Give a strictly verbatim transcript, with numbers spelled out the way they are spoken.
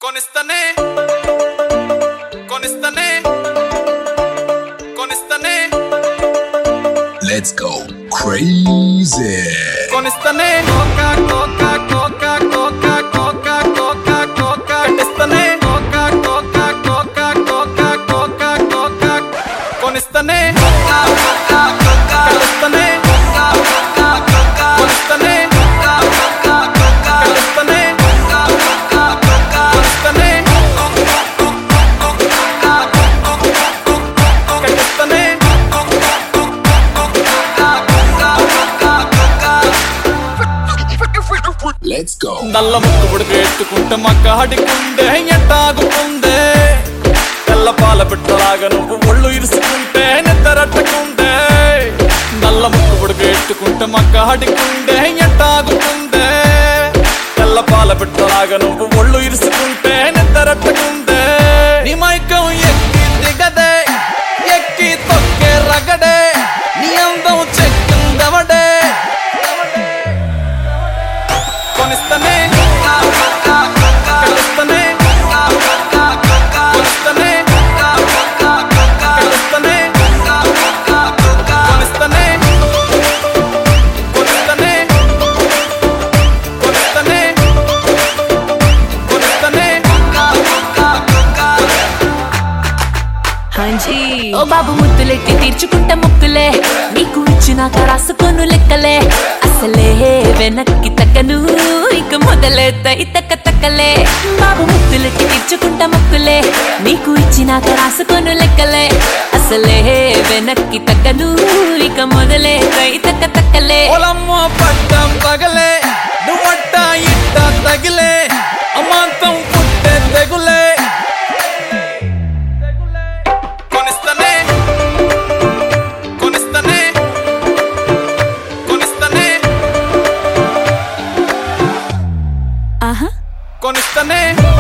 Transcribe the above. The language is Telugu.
కొనిస్తనే కొనిస్తనే కొనిస్తనే Let's go crazy. కొనిస్తనే కోకా కోకా కోకా కోకా కోకా కోకా కోకా కొనిస్తనే కోకా కోకా కోకా కోకా కోకా కోకా కొనిస్తనే కోకా కోకా కోకా కొనిస్తనే కోకా కోకా కోకా కొనిస్తనే కోకా కోకా కోకా కొనిస్తనే కోకా కోకా కోకా కొనిస్తనే కొనిస్తనే Let's go. నల్ల ముక్కు పుడికి ఎత్తుకుంటే మక్క హడికుండే ఎట్టాగుకుందే తెల్ల పాల పెట్టలాగా నువ్వు ఒళ్ళు ఇరుసుకుంటే నిద్రట్టుకుందే నల్ల ముక్కు పుడికి ఎత్తుకుంటే మక్క హడికుండే ఎట్టాగుకుందే తెల్ల పాల పెట్టలాగా నువ్వు ఒళ్ళు ఇరుసుకుంటే నిద్రట్టుకుందే నీ మైకం ఎక్కి దిగదే ఎక్కి తొక్కే రగడే నీ అందం చెక్కిందవడే కొనిస్తనే కొనిస్తనే కొనిస్తనే కొనిస్తనే కొనిస్తనే కొనిస్తనే కొనిస్తనే కొనిస్తనే హాంజీ ఓ బాబు ముద్దులెట్టి తీర్చుకుంటా ముక్కులే నీకు ఇచ్చినాక రాసుకోను లెక్కలే అసలే వెనక్కి తక్కను ఇక మొదలెత్తాయి తక్క తక్కలే బాబు ముద్దులెట్టి తీర్చుకుంటా ముక్కులే నీకు ఇచ్చినాక రాసుకోను లెక్కలే అసలే వెనక్కి తక్కను ఇక మొదలెత్తాయి తక్క తక్కలే పొలమ్మ పట్టం పగలే నువ్వట్ట ఇట్ట తగిలే అమాంతం పుట్టే తెగులే కొనిస్తనే కొనిస్తనే కొనిస్తనే ఆహా కొనిస్తనే